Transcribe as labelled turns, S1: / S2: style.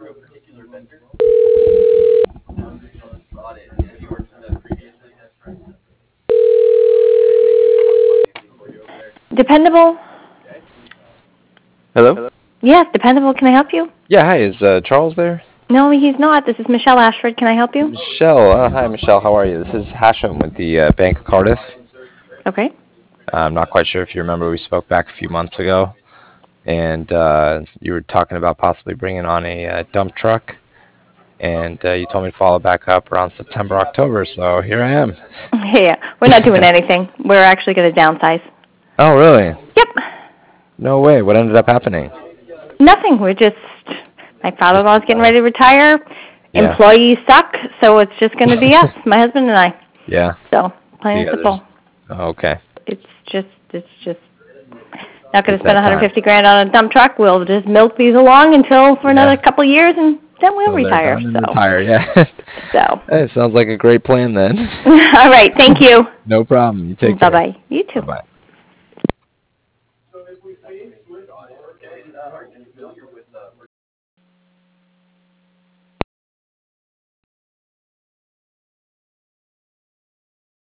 S1: Dependable?
S2: Hello?
S1: Yes, Dependable. Can I help you?
S2: Yeah, hi. Is Charles there?
S1: No, he's not. This is Michelle Ashford. Can I help you?
S2: Michelle. Hi, Michelle. How are you? This is Hashem with the Bank of Cardiff.
S1: Okay.
S2: I'm not quite sure if you remember. We spoke back a few months ago, and you were talking about possibly bringing on a dump truck, and you told me to follow back up around September, October. So here I am.
S1: Yeah, we're not doing anything. We're actually going to downsize.
S2: Oh, really?
S1: Yep.
S2: No way. What ended up happening?
S1: Nothing. My father-in-law's getting ready to retire.
S2: Yeah.
S1: Employees suck, so it's just going to be us, my husband and I.
S2: Yeah.
S1: So, plain and simple.
S2: Oh, okay.
S1: It's just not going to
S2: It's
S1: spend
S2: that time.
S1: $150,000 on a dump truck. We'll just milk these along for another couple of years, and then we'll retire.
S2: Retire, yeah.
S1: So.
S2: Hey, sounds like a great plan then.
S1: All right. Thank you.
S2: No problem. You take care.
S1: Bye-bye. You too.
S2: Bye-bye.